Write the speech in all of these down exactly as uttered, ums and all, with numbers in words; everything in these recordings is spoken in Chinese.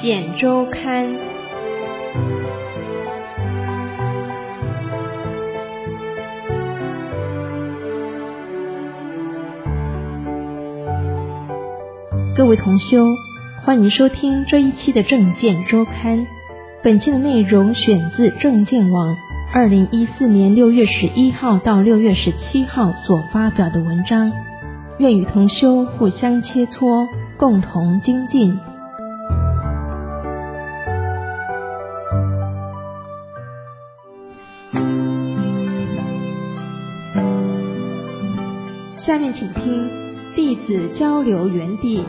简周刊。各位同修，欢迎收听这一期的正见周刊。本期的内容选自正见网二零一四年六月十一号到六月十七号所发表的文章，愿与同修互相切磋，共同精进。下面请听弟子交流园地。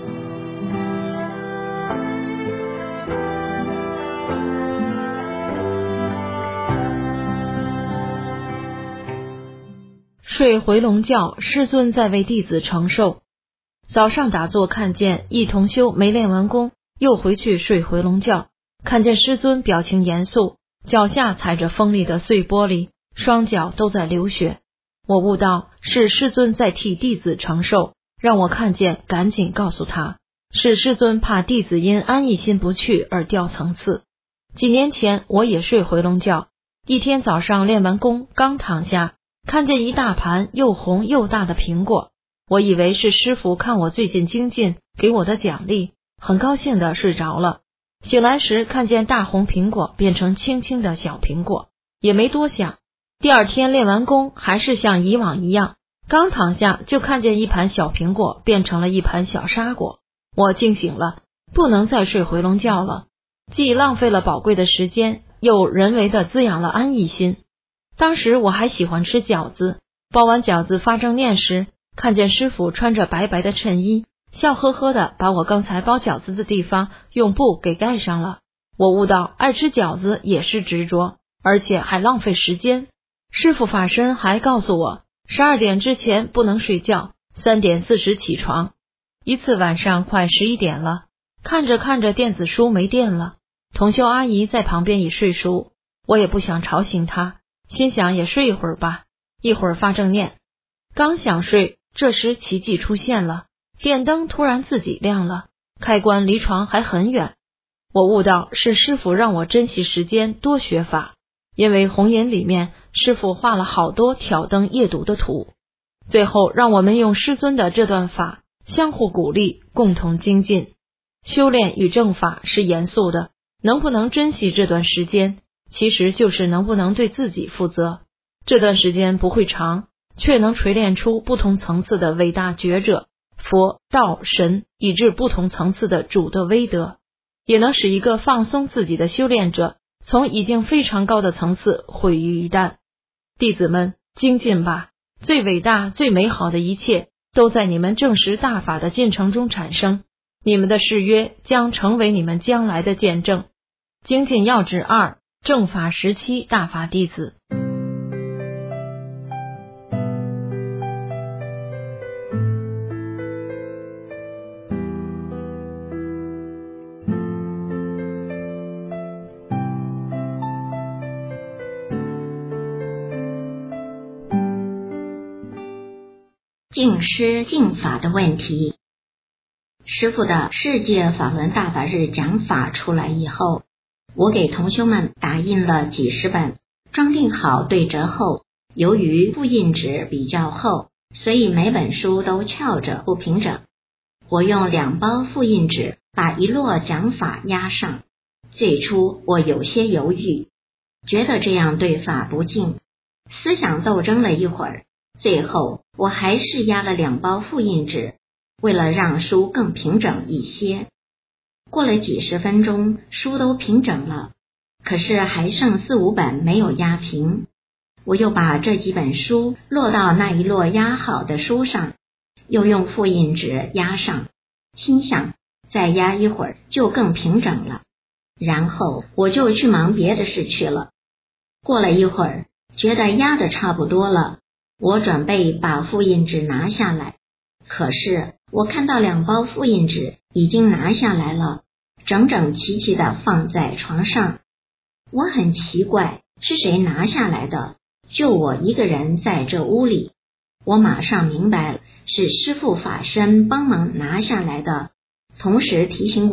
睡回笼觉，师尊在为弟子承受。早上打坐看见一同修没练完功，又回去睡回笼觉，看见师尊表情严肃，脚下踩着锋利的碎玻璃，双脚都在流血。我悟到是师尊在替弟子承受，让我看见赶紧告诉他，是师尊怕弟子因安逸心不去而掉层次。几年前我也睡回笼觉，一天早上练完功刚躺下，看见一大盘又红又大的苹果，我以为是师父看我最近精进给我的奖励，很高兴的睡着了。醒来时看见大红苹果变成轻轻的小苹果，也没多想。第二天练完功还是像以往一样，刚躺下就看见一盘小苹果变成了一盘小沙果。我惊醒了，不能再睡回笼觉了，既浪费了宝贵的时间，又人为的滋养了安逸心。当时我还喜欢吃饺子，包完饺子发正念时，看见师父穿着白白的衬衣，笑呵呵的把我刚才包饺子的地方用布给盖上了。我悟到爱吃饺子也是执着，而且还浪费时间。师父法身还告诉我，十二点之前不能睡觉，三点四十起床。一次晚上快十一点了，看着看着电子书没电了，同修阿姨在旁边已睡熟，我也不想吵醒她，心想也睡一会儿吧，一会儿发正念。刚想睡，这时奇迹出现了，电灯突然自己亮了，开关离床还很远。我悟到是师父让我珍惜时间，多学法。因为红岩里面师父画了好多挑灯夜读的图，最后让我们用师尊的这段法相互鼓励，共同精进。修炼与正法是严肃的，能不能珍惜这段时间，其实就是能不能对自己负责。这段时间不会长，却能锤炼出不同层次的伟大觉者，佛、道、神，以至不同层次的主的威德，也能使一个放松自己的修炼者从已经非常高的层次毁于一旦。弟子们精进吧，最伟大最美好的一切都在你们证实大法的进程中产生，你们的誓约将成为你们将来的见证。精进要旨二，正法时期大法弟子。 净师净法的问题。师父的世界法轮大法日讲法出来以后，我给同修们打印了几十本，装订好对折后，由于复印纸比较厚，所以每本书都翘着不平整。我用两包复印纸把一摞讲法压上。最初我有些犹豫，觉得这样对法不敬，思想斗争了一会儿，最后我还是压了两包复印纸，为了让书更平整一些。过了几十分钟，书都平整了，可是还剩四五本没有压平。我又把这几本书落到那一摞压好的书上，又用复印纸压上，心想再压一会儿就更平整了。然后我就去忙别的事去了。过了一会儿，觉得压得差不多了，我准备把复印纸拿下来，可是我看到两包复印纸已经拿下来了，整整齐齐地放在床上。我很奇怪，是谁拿下来的？就我一个人在这屋里。我马上明白了，是师父法身帮忙拿下来的，同时提醒我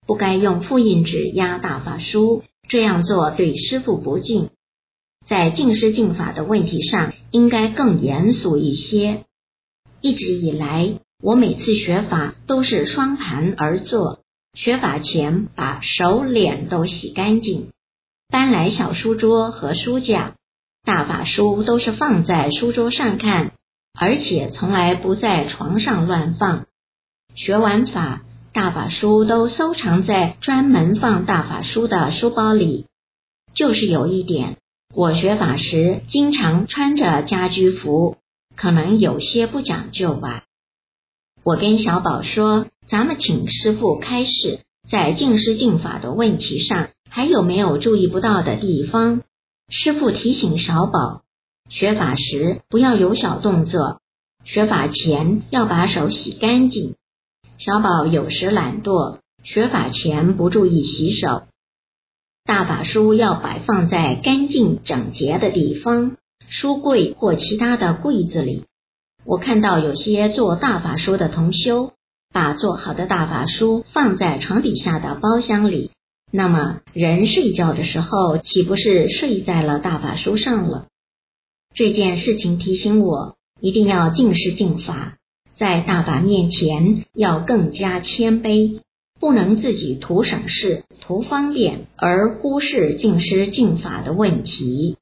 不该用复印纸压大法书，这样做对师父不敬。在敬师敬法的问题上，应该更严肃一些。一直以来，我每次学法都是双盘而坐，学法前把手脸都洗干净，搬来小书桌和书架，大法书都是放在书桌上看，而且从来不在床上乱放。学完法，大法书都收藏在专门放大法书的书包里。就是有一点，我学法时经常穿着家居服，可能有些不讲究吧。我跟小宝说，咱们请师父开示，在敬师敬法的问题上，还有没有注意不到的地方？师父提醒小宝，学法时不要有小动作，学法前要把手洗干净。小宝有时懒惰，学法前不注意洗手。大法书要摆放在干净整洁的地方，书柜或其他的柜子里。我看到有些做大法书的同修，把做好的大法书放在床底下的包厢里，那么人睡觉的时候，岂不是睡在了大法书上了？这件事情提醒我，一定要敬师敬法，在大法面前要更加谦卑，不能自己图省事、图方便，而忽视敬师敬法的问题。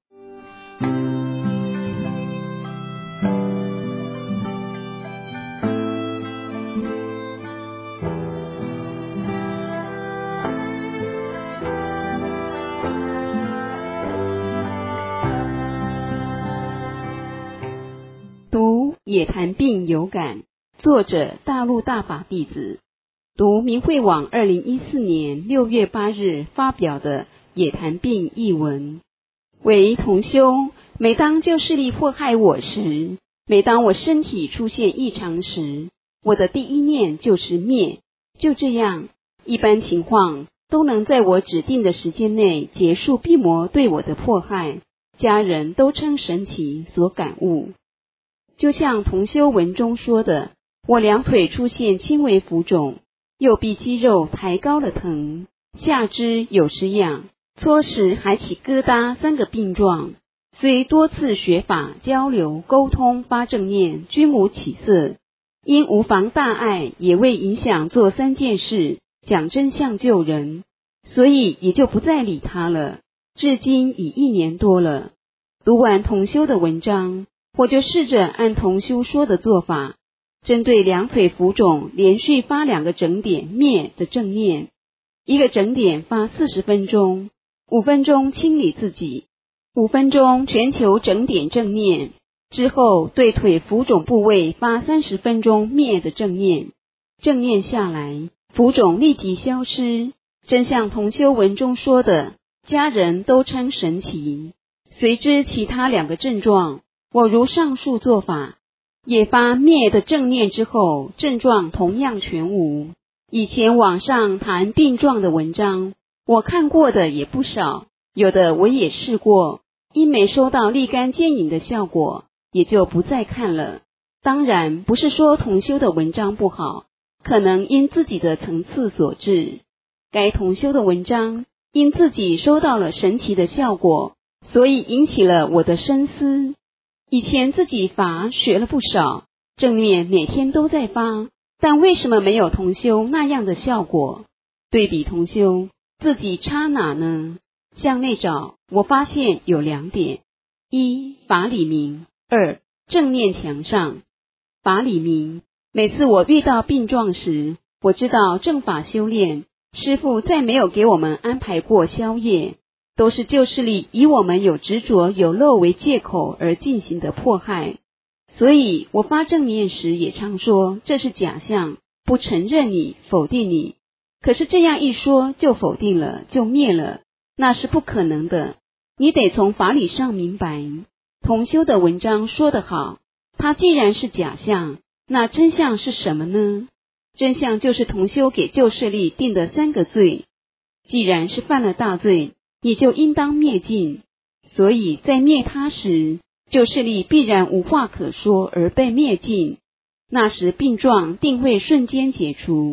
读野谈病有感，作者大陆大法弟子。读明慧网二零一四年六月八日发表的野谈病译文。为同修，每当旧势力迫害我时，每当我身体出现异常时，我的第一念就是灭。就这样，一般情况都能在我指定的时间内结束病魔对我的迫害，家人都称神奇所感悟。就像同修文中说的，我两腿出现轻微浮肿，右臂肌肉抬高了疼，下肢有时痒，搓时还起疙瘩，三个病状。虽多次学法交流沟通发正念均无起色，因无妨大碍，也未影响做三件事，讲真相救人，所以也就不再理他了。至今已一年多了。读完同修的文章，我就试着按同修说的做法，针对两腿浮肿连续发两个整点灭的正念，一个整点发四十分钟，五分钟清理自己，五分钟全球整点正念，之后对腿浮肿部位发三十分钟灭的正念。正念下来，浮肿立即消失，真像同修文中说的，家人都称神奇。随之其他两个症状，我如上述做法，也发灭的正念之后，症状同样全无。以前网上谈病状的文章，我看过的也不少，有的我也试过，因没收到立竿见影的效果，也就不再看了。当然不是说同修的文章不好，可能因自己的层次所致。该同修的文章因自己收到了神奇的效果，所以引起了我的深思。以前自己法学了不少，正念每天都在发，但为什么没有同修那样的效果？对比同修，自己差哪呢？向内找，我发现有两点：一、法理明；二、正念强上。法理明，每次我遇到病状时，我知道正法修炼，师父再没有给我们安排过宵夜，都是旧势力以我们有执着有漏为借口而进行的迫害。所以我发正念时也常说这是假象，不承认你，否定你。可是这样一说就否定了，就灭了，那是不可能的。你得从法理上明白。同修的文章说得好，它既然是假象，那真相是什么呢？真相就是同修给旧势力定的三个罪。既然是犯了大罪，你就应当灭尽，所以在灭他时，旧势力必然无话可说而被灭尽，那时病状定会瞬间解除。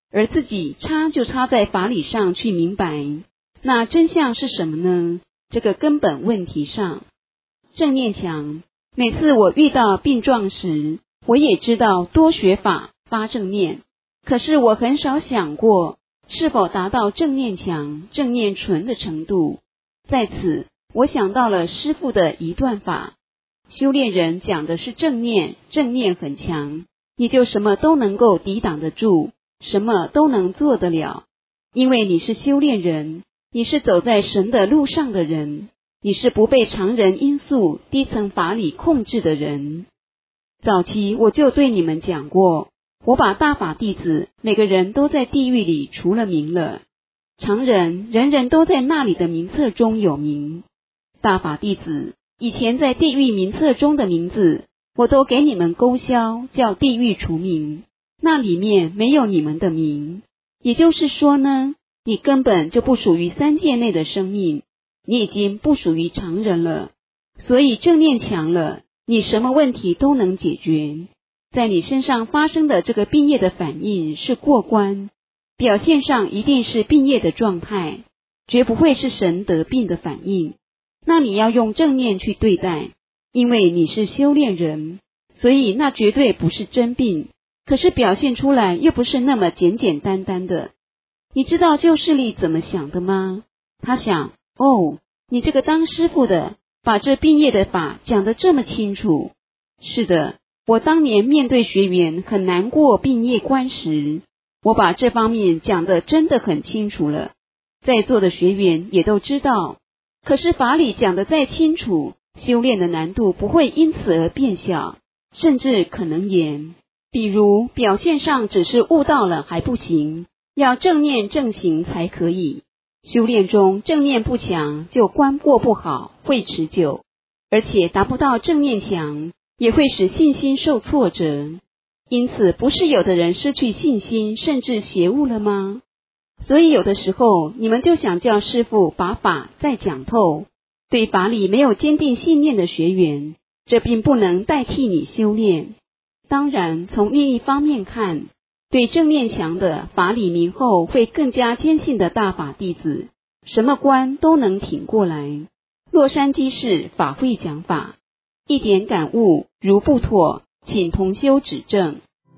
而自己插就插在法理上去明白，那真相是什么呢？这个根本问题上，正念强。每次我遇到病状时，我也知道多学法发正念，可是我很少想过是否达到正念强、正念纯的程度。在此，我想到了师父的一段法，修炼人讲的是正念，正念很强，你就什么都能够抵挡得住，什么都能做得了，因为你是修炼人，你是走在神的路上的人，你是不被常人因素、低层法理控制的人。早期我就对你们讲过，我把大法弟子每个人都在地狱里除了名了，常人人人都在那里的名册中有名。大法弟子以前在地狱名册中的名字，我都给你们勾销，叫地狱除名，那里面没有你们的名。也就是说呢，你根本就不属于三界内的生命，你已经不属于常人了。所以正念强了，你什么问题都能解决。在你身上发生的这个病业的反应是过关，表现上一定是病业的状态，绝不会是神得病的反应。那你要用正念去对待，因为你是修炼人，所以那绝对不是真病，可是表现出来又不是那么简简单单的。你知道旧势力怎么想的吗？他想，哦，你这个当师父的把这病业的法讲得这么清楚。是的，我当年面对学员很难过病业关时，我把这方面讲得真的很清楚了，在座的学员也都知道。可是法理讲得再清楚，修炼的难度不会因此而变小，甚至可能严。比如表现上只是悟到了还不行，要正念正行才可以。修炼中正念不强，就关过不好，会持久，而且达不到正念强，也会使信心受挫折。因此不是有的人失去信心，甚至邪悟了吗？所以有的时候你们就想叫师父把法再讲透，对法理没有坚定信念的学员，这并不能代替你修炼。当然从另一方面看，对正念强的法理明后会更加坚信的大法弟子，什么关都能挺过来。洛杉矶市法会讲法，一点感悟如不妥，请同修指正。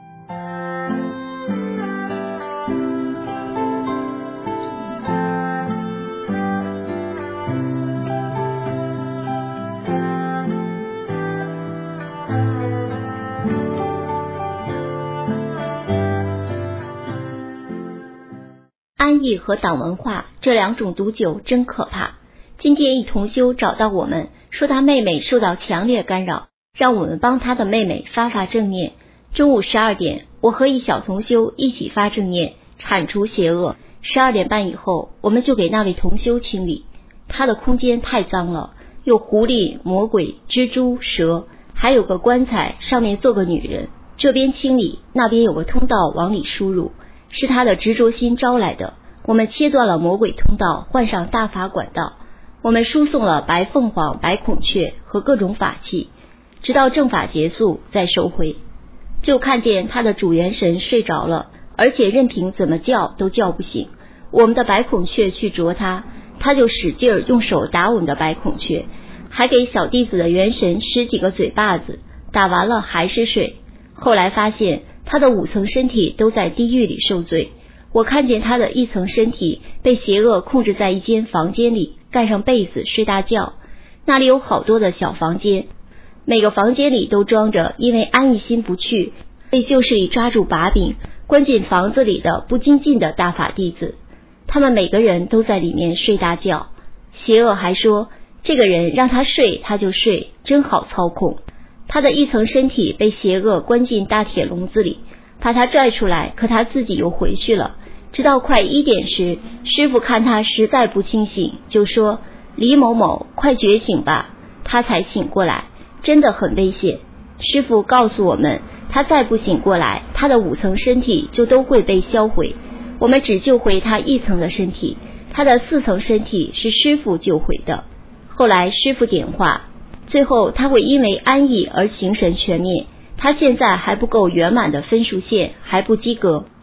安逸和党文化这两种毒酒真可怕。今天一同修找到我们，说他妹妹受到强烈干扰，让我们帮他的妹妹发发正念。中午十二点，我和一小同修一起发正念，铲除邪恶。十二点半以后，我们就给那位同修清理，他的空间太脏了，有狐狸、魔鬼、蜘蛛、蛇，还有个棺材，上面坐个女人。这边清理，那边有个通道往里输入，是他的执着心招来的。我们切断了魔鬼通道，换上大法管道。我们输送了白凤凰、白孔雀和各种法器，直到正法结束再收回。就看见他的主元神睡着了，而且任凭怎么叫都叫不醒。我们的白孔雀去啄他，他就使劲儿用手打我们的白孔雀，还给小弟子的元神十几个嘴巴子，打完了还是睡。后来发现他的五层身体都在地狱里受罪。我看见他的一层身体被邪恶控制在一间房间里，盖上被子睡大觉。那里有好多的小房间，每个房间里都装着因为安逸心不去，被旧势力抓住把柄关进房子里的不精进的大法弟子，他们每个人都在里面睡大觉。邪恶还说，这个人让他睡他就睡，真好操控。他的一层身体被邪恶关进大铁笼子里，把他拽出来，可他自己又回去了。直到快一点时，师父看他实在不清醒，就说：李某某，快觉醒吧。他才醒过来，真的很危险。师父告诉我们，他再不醒过来，他的五层身体就都会被销毁。我们只救回他一层的身体，他的四层身体是师父救回的。后来师父点化，最后他会因为安逸而形神全灭。他现在还不够圆满的分数线，还不及格。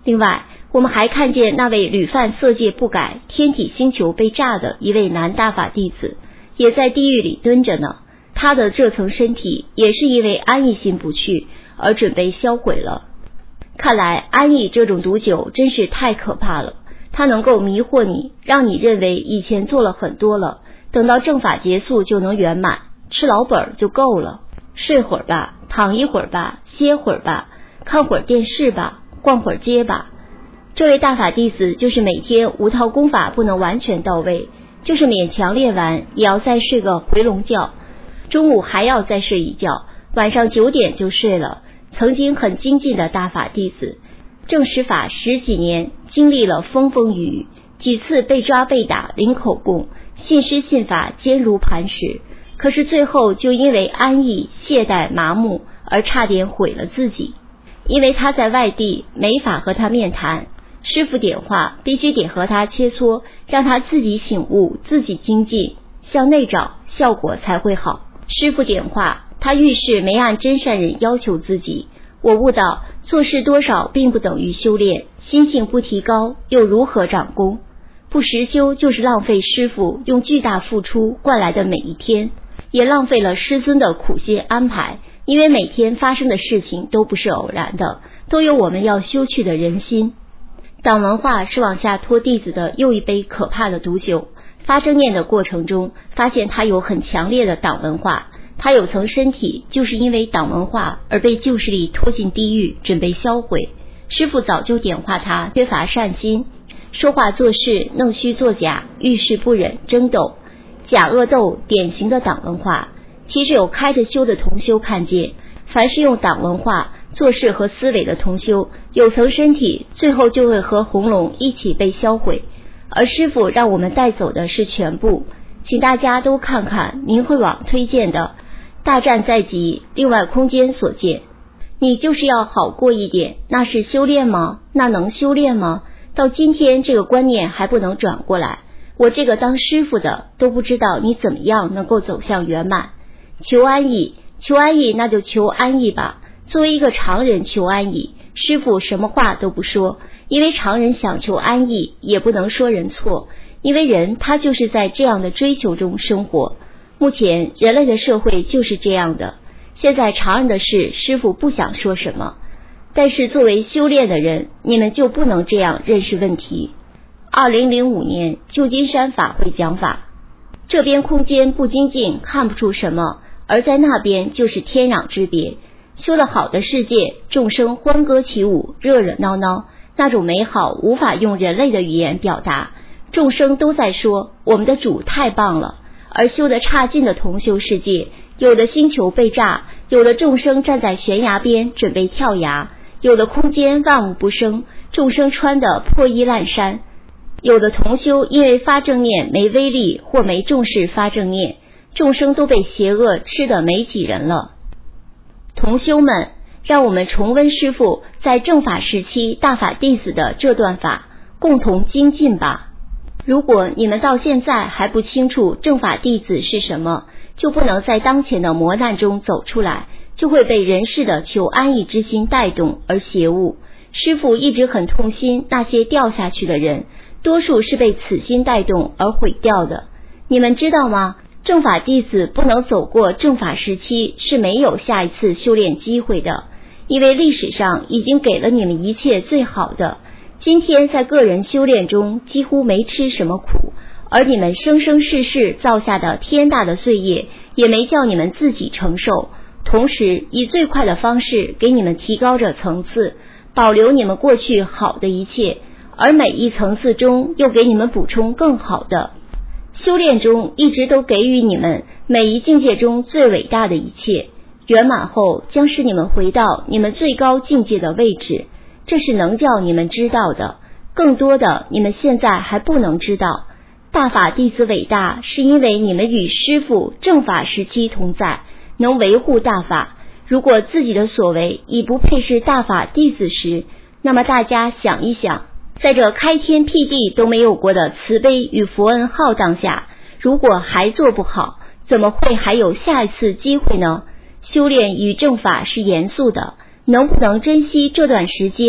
另外，我们还看见那位屡犯色戒不改、天体星球被炸的一位男大法弟子，也在地狱里蹲着呢。他的这层身体也是因为安逸心不去而准备销毁了。看来安逸这种毒酒真是太可怕了，它能够迷惑你，让你认为以前做了很多了，等到正法结束就能圆满，吃老本就够了。睡会儿吧，躺一会儿吧，歇会儿吧，看会儿电视吧，逛会儿街吧。这位大法弟子就是每天五套功法不能完全到位，就是勉强练完也要再睡个回笼觉，中午还要再睡一觉，晚上九点就睡了。曾经很精进的大法弟子，正实法十几年，经历了风风雨雨，几次被抓被打领口供，信师信法坚如磐石，可是最后就因为安逸、懈怠、麻木而差点毁了自己。因为他在外地没法和他面谈，师父点化必须得和他切磋，让他自己醒悟，自己精进，向内找，效果才会好。师父点化他遇事没按真善人要求自己，我悟到做事多少并不等于修炼，心性不提高又如何长功？不实修就是浪费师父用巨大付出换来的每一天，也浪费了师尊的苦心安排，因为每天发生的事情都不是偶然的，都有我们要修去的人心。党文化是往下拖弟子的又一杯可怕的毒酒，发正念的过程中发现他有很强烈的党文化，他有层身体就是因为党文化而被旧势力拖进地狱，准备销毁。师父早就点化他缺乏善心，说话做事弄虚作假，遇事不忍争斗，假恶斗典型的党文化。其实有开着修的同修看见，凡是用党文化做事和思维的同修，有层身体最后就会和红龙一起被销毁，而师父让我们带走的是全部。请大家都看看明慧网推荐的大战在即，另外空间所见。你就是要好过一点，那是修炼吗？那能修炼吗？到今天这个观念还不能转过来，我这个当师父的都不知道你怎么样能够走向圆满。求安逸，求安逸那就求安逸吧。作为一个常人求安逸，师父什么话都不说，因为常人想求安逸也不能说人错，因为人他就是在这样的追求中生活。目前人类的社会就是这样的，现在常人的事师父不想说什么，但是作为修炼的人，你们就不能这样认识问题。二零零五年旧金山法会讲法，这边空间不精进看不出什么，而在那边就是天壤之别。修得好的世界，众生欢歌起舞，热热闹闹，那种美好无法用人类的语言表达，众生都在说我们的主太棒了。而修得差劲的同修世界，有的星球被炸，有的众生站在悬崖边准备跳崖，有的空间万物不生，众生穿得破衣烂衫，有的同修因为发正念没威力或没重视发正念，众生都被邪恶吃得没几人了。同修们，让我们重温师父在正法时期大法弟子的这段法，共同精进吧。如果你们到现在还不清楚正法弟子是什么，就不能在当前的磨难中走出来，就会被人世的求安逸之心带动而邪误。师父一直很痛心那些掉下去的人，多数是被此心带动而毁掉的。你们知道吗？正法弟子不能走过正法时期是没有下一次修炼机会的，因为历史上已经给了你们一切最好的。今天在个人修炼中几乎没吃什么苦，而你们生生世世造下的天大的罪业也没叫你们自己承受，同时以最快的方式给你们提高着层次，保留你们过去好的一切，而每一层次中又给你们补充更好的。修炼中一直都给予你们每一境界中最伟大的一切，圆满后将使你们回到你们最高境界的位置，这是能叫你们知道的，更多的你们现在还不能知道。大法弟子伟大是因为你们与师父正法时期同在，能维护大法。如果自己的所为已不配是大法弟子时，那么大家想一想，在这开天辟地都没有过的慈悲与佛恩浩荡下，如果还做不好，怎么会还有下一次机会呢？修炼与正法是严肃的，能不能珍惜这段时间，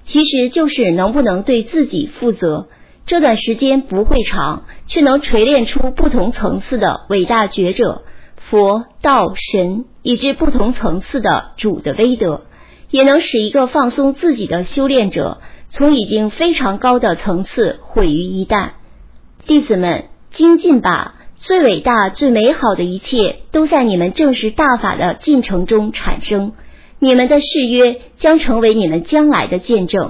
其实就是能不能对自己负责。这段时间不会长，却能锤炼出不同层次的伟大觉者，佛、道、神，以至不同层次的主的威德，也能使一个放松自己的修炼者，从已经非常高的层次毁于一旦。弟子们，精进吧！最伟大、最美好的一切都在你们证实大法的进程中产生，你们的誓约将成为你们将来的见证。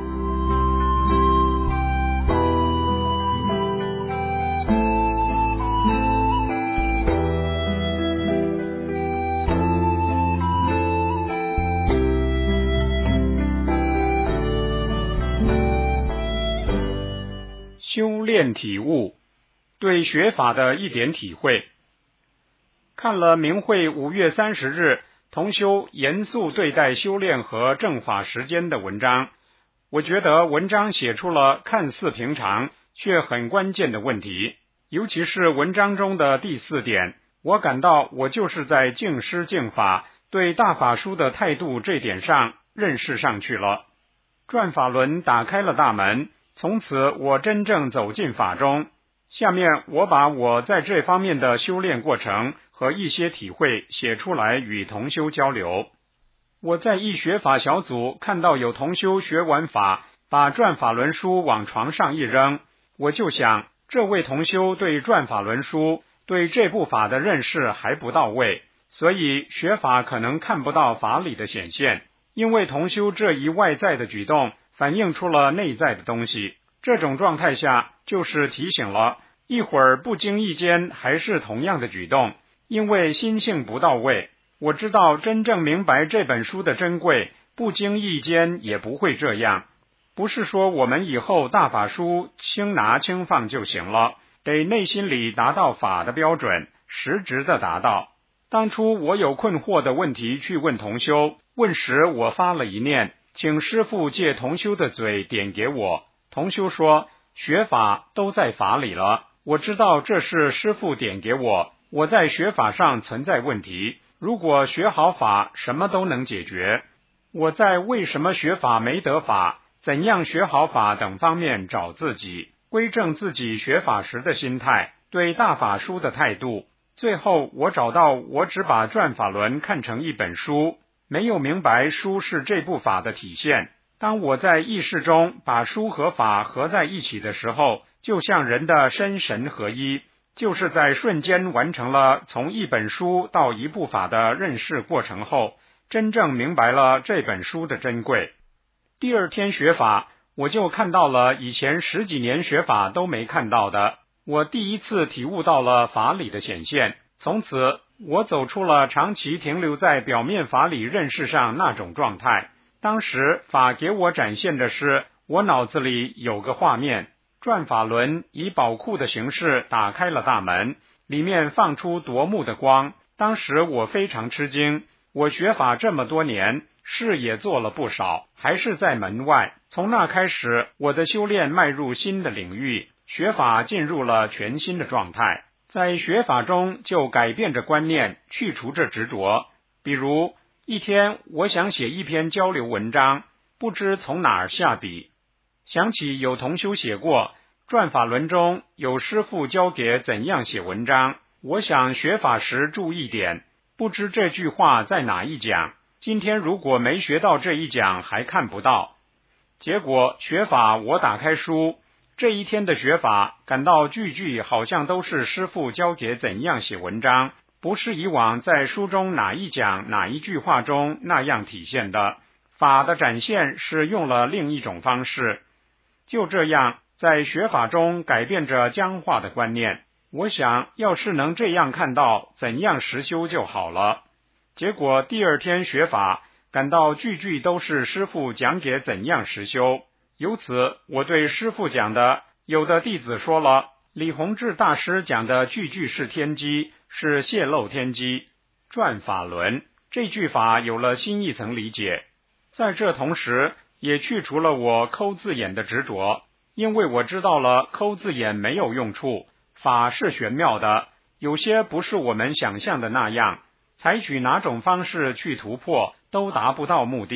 修炼体悟，对学法的一点体会。看了明慧五月三十日同修严肃对待修炼和正法时间的文章，我觉得文章写出了看似平常却很关键的问题，尤其是文章中的第四点，我感到我就是在敬师敬法，对大法书的态度这点上认识上去了。转法轮打开了大门，从此我真正走进法中。下面我把我在这方面的修炼过程和一些体会写出来与同修交流。我在一学法小组看到有同修学完法，把转法轮书往床上一扔，我就想，这位同修对转法轮书，对这部法的认识还不到位，所以学法可能看不到法理的显现，因为同修这一外在的举动反映出了内在的东西。这种状态下就是提醒了，一会儿不经意间还是同样的举动，因为心性不到位。我知道真正明白这本书的珍贵，不经意间也不会这样。不是说我们以后大法书轻拿轻放就行了，得内心里达到法的标准，实质的达到。当初我有困惑的问题去问同修，问时我发了一念，请师父借同修的嘴点给我。同修说，学法都在法里了，我知道这是师父点给我，我在学法上存在问题，如果学好法什么都能解决。我在为什么学法没得法，怎样学好法等方面找自己，归正自己学法时的心态，对大法书的态度。最后我找到我只把转法轮看成一本书，没有明白书是这部法的体现。当我在意识中把书和法合在一起的时候，就像人的身神合一，就是在瞬间完成了从一本书到一部法的认识过程后，真正明白了这本书的珍贵。第二天学法，我就看到了以前十几年学法都没看到的，我第一次体悟到了法理的显现。从此我走出了长期停留在表面法理认识上那种状态。当时法给我展现的是，我脑子里有个画面，转法轮以宝库的形式打开了大门，里面放出夺目的光。当时我非常吃惊，我学法这么多年，事也做了不少，还是在门外。从那开始，我的修炼迈入新的领域，学法进入了全新的状态。在学法中就改变着观念，去除着执着。比如一天我想写一篇交流文章，不知从哪儿下笔，想起有同修写过转法轮中有师父教给怎样写文章，我想学法时注意点，不知这句话在哪一讲，今天如果没学到这一讲还看不到。结果学法我打开书，这一天的学法感到句句好像都是师父教给怎样写文章，不是以往在书中哪一讲哪一句话中那样体现的，法的展现是用了另一种方式。就这样在学法中改变着僵化的观念，我想要是能这样看到怎样实修就好了。结果第二天学法感到句句都是师父讲给怎样实修，由此我对师父讲的，有的弟子说了，李洪志大师讲的句句是天机，是泄露天机，转法轮这句法有了新一层理解。在这同时也去除了我抠字眼的执着，因为我知道了抠字眼没有用处，法是玄妙的，有些不是我们想象的那样，采取哪种方式去突破都达不到目的。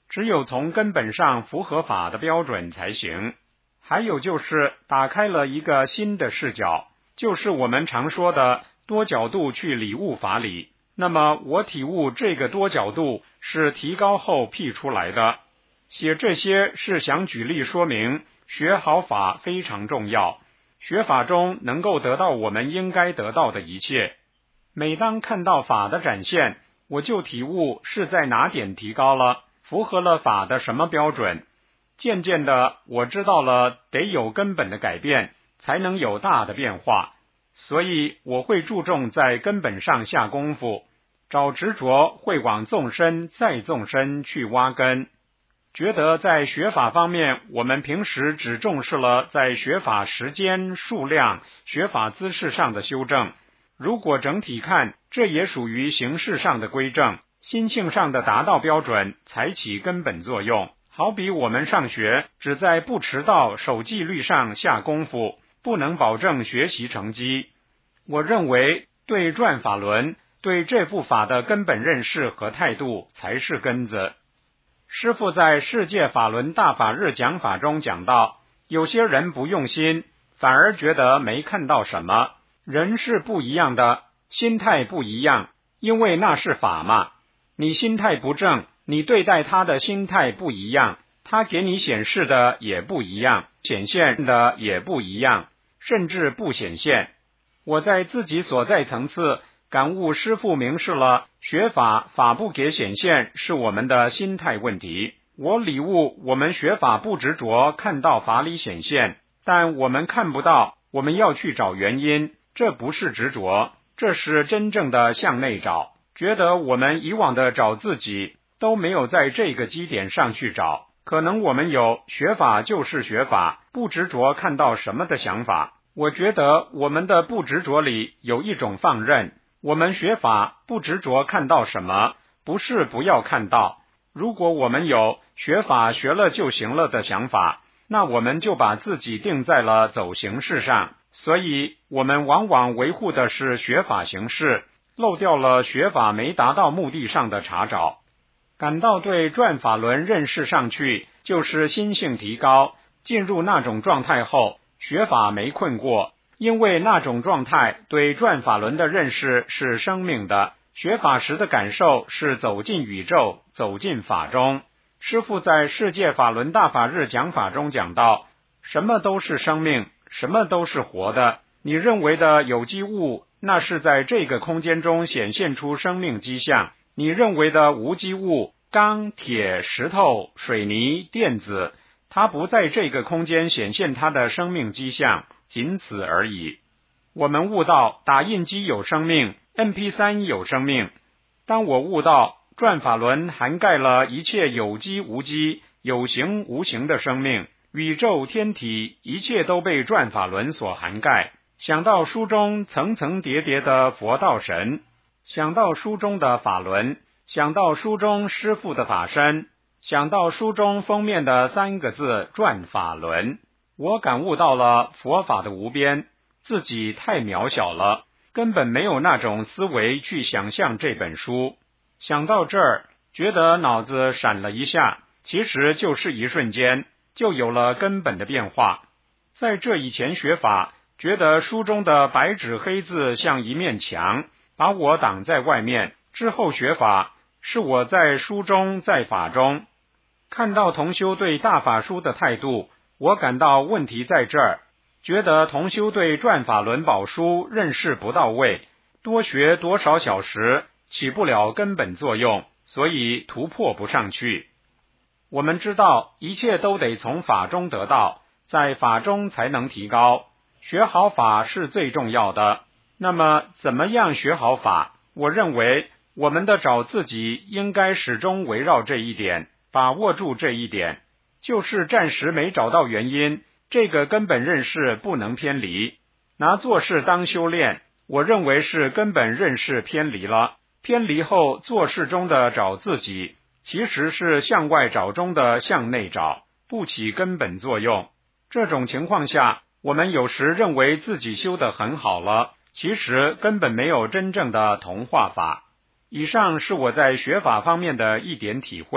只有从根本上符合法的标准才行。还有就是打开了一个新的视角，就是我们常说的多角度去理悟法理。那么我体悟这个多角度是提高后辟出来的。写这些是想举例说明学好法非常重要，学法中能够得到我们应该得到的一切。每当看到法的展现，我就体悟是在哪点提高了，符合了法的什么标准。渐渐的我知道了得有根本的改变，才能有大的变化。所以我会注重在根本上下功夫，找执着会往纵深再纵深去挖根。觉得在学法方面，我们平时只重视了在学法时间、数量、学法姿势上的修正。如果整体看，这也属于形式上的规正，心性上的达到标准才起根本作用。好比我们上学只在不迟到、守纪律上下功夫，不能保证学习成绩。我认为对转法轮，对这部法的根本认识和态度才是根子。师父在世界法轮大法日讲法中讲到，有些人不用心，反而觉得没看到什么。人是不一样的，心态不一样，因为那是法嘛。你心态不正，你对待他的心态不一样，他给你显示的也不一样，显现的也不一样，甚至不显现。我在自己所在层次感悟师父明示了，学法法不给显现是我们的心态问题。我理悟我们学法不执着看到法理显现，但我们看不到，我们要去找原因，这不是执着，这是真正的向内找。觉得我们以往的找自己都没有在这个基点上去找，可能我们有学法就是学法，不执着看到什么的想法。我觉得我们的不执着里有一种放任，我们学法不执着看到什么，不是不要看到。如果我们有学法学了就行了的想法，那我们就把自己定在了走形式上，所以我们往往维护的是学法形式，漏掉了学法没达到目的上的查找。感到对转法轮认识上去，就是心性提高，进入那种状态后，学法没困过，因为那种状态对转法轮的认识是生命的，学法时的感受是走进宇宙，走进法中。师父在世界法轮大法日讲法中讲到，什么都是生命，什么都是活的。你认为的有机物，那是在这个空间中显现出生命迹象。你认为的无机物，钢、铁、石头、水泥、电子，它不在这个空间显现它的生命迹象，仅此而已。我们悟到打印机有生命， M P 三 有生命。当我悟到转法轮涵盖了一切有机无机、有形无形的生命，宇宙天体一切都被转法轮所涵盖。想到书中层层叠叠的佛道神，想到书中的法轮，想到书中师父的法身，想到书中封面的三个字转法轮，我感悟到了佛法的无边，自己太渺小了，根本没有那种思维去想象这本书。想到这儿，觉得脑子闪了一下，其实就是一瞬间，就有了根本的变化。在这以前学法，觉得书中的白纸黑字像一面墙，把我挡在外面。之后学法，是我在书中在法中。看到同修对大法书的态度，我感到问题在这儿，觉得同修对转法轮宝书认识不到位，多学多少小时起不了根本作用，所以突破不上去。我们知道一切都得从法中得到，在法中才能提高，学好法是最重要的。那么怎么样学好法？我认为我们的找自己应该始终围绕这一点，把握住这一点，就是暂时没找到原因，这个根本认识不能偏离。拿做事当修炼，我认为是根本认识偏离了，偏离后做事中的找自己，其实是向外找中的向内找，不起根本作用。这种情况下，我们有时认为自己修得很好了，其实根本没有真正的同化法。以上是我在学法方面的一点体会，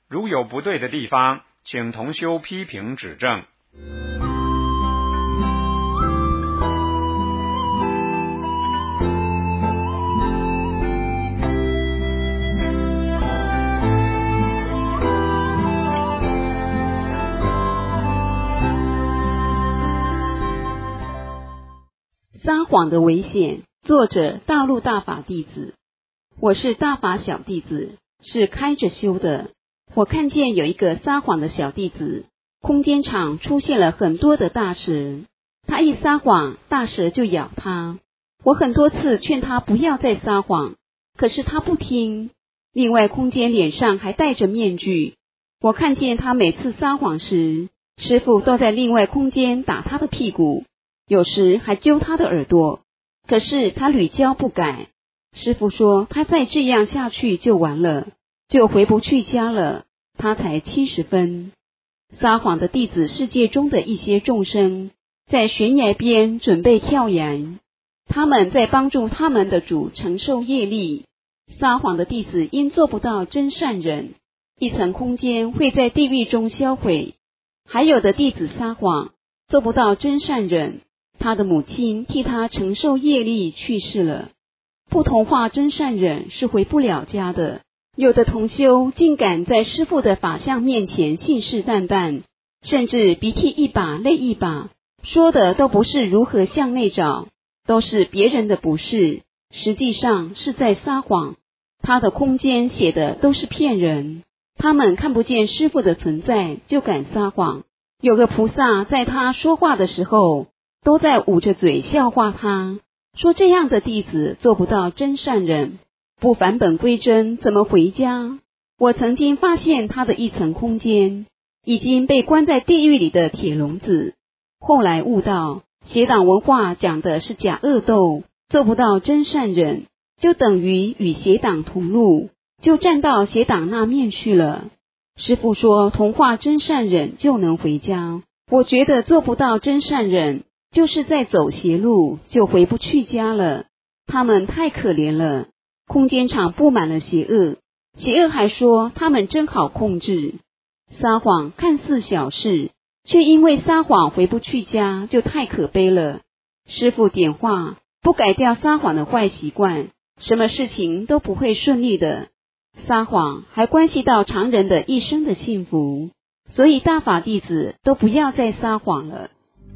如有不对的地方，请同修批评指正。 撒谎的危险，作者大陆大法弟子。我是大法小弟子，是开着修的。我看见有一个撒谎的小弟子，空间场出现了很多的大蛇，他一撒谎，大蛇就咬他。我很多次劝他不要再撒谎，可是他不听。另外空间脸上还戴着面具，我看见他每次撒谎时，师父都在另外空间打他的屁股，有时还揪他的耳朵，可是他屡教不改。师父说他再这样下去就完了，就回不去家了。他才七十分。撒谎的弟子世界中的一些众生，在悬崖边准备跳崖，他们在帮助他们的主承受业力。撒谎的弟子因做不到真善忍，一层空间会在地狱中销毁。还有的弟子撒谎，做不到真善忍，他的母亲替他承受业力去世了。不同化真善忍是回不了家的。有的同修竟敢在师父的法相面前信誓旦旦，甚至鼻涕一把泪一把，说的都不是如何向内找，都是别人的不是，实际上是在撒谎。他的空间写的都是骗人，他们看不见师父的存在就敢撒谎。有个菩萨在他说话的时候，都在捂着嘴笑话他，说这样的弟子做不到真善忍，不返本归真怎么回家？我曾经发现他的一层空间已经被关在地狱里的铁笼子，后来悟到邪党文化讲的是假恶斗，做不到真善忍，就等于与邪党同路，就站到邪党那面去了。师父说同化真善忍就能回家，我觉得做不到真善忍就是在走邪路，就回不去家了。他们太可怜了，空间场布满了邪恶，邪恶还说他们真好控制。撒谎看似小事，却因为撒谎回不去家，就太可悲了。师父点化，不改掉撒谎的坏习惯，什么事情都不会顺利的。撒谎还关系到常人的一生的幸福，所以大法弟子都不要再撒谎了。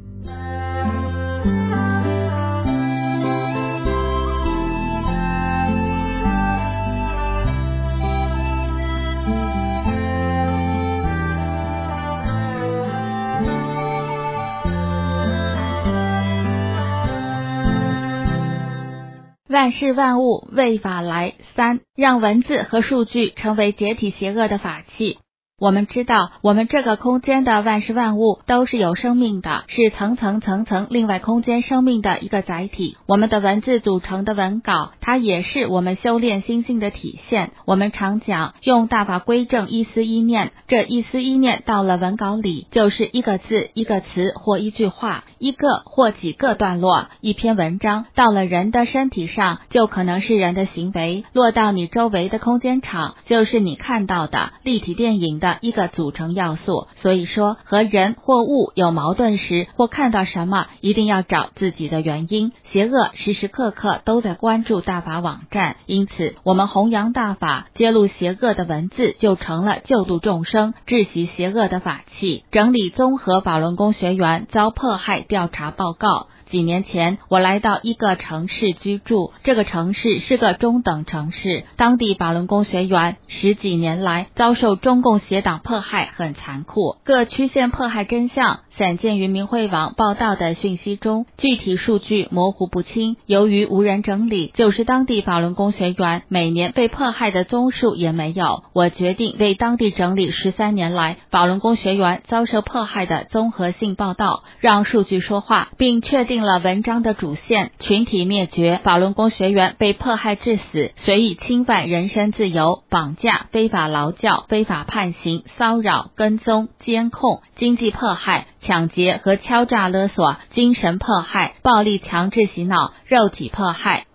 万事万物为法来。三，让文字和数据成为解体邪恶的法器。我们知道，我们这个空间的万事万物都是有生命的，是层层层层另外空间生命的一个载体。我们的文字组成的文稿，它也是我们修炼心性的体现。我们常讲用大法归正一思一念，这一思一念到了文稿里，就是一个字、一个词或一句话，一个或几个段落，一篇文章。到了人的身体上，就可能是人的行为；落到你周围的空间场，就是你看到的立体电影的一个组成要素。所以说，和人或物有矛盾时，或看到什么，一定要找自己的原因。邪恶时时刻刻都在关注大法网站，因此我们弘扬大法，揭露邪恶的文字，就成了救度众生、治习邪恶的法器。整理综合法轮功学员遭迫害调查报告。几年前，我来到一个城市居住，这个城市是个中等城市，当地法轮功学员十几年来遭受中共邪党迫害很残酷，各区县迫害真相散见于明慧网报道的讯息中，具体数据模糊不清，由于无人整理，就是当地法轮功学员每年被迫害的宗数也没有。我决定为当地整理十三年来法轮功学员遭受迫害的综合性报道，让数据说话，并确定了文章的主线：群体灭绝，法轮功学员被迫害致死，随意侵犯人身自由，绑架、非法劳教、非法判刑、骚扰、跟踪、监控、经济迫害、抢劫和敲诈勒索、精神迫害、暴力强制洗脑、肉体迫害、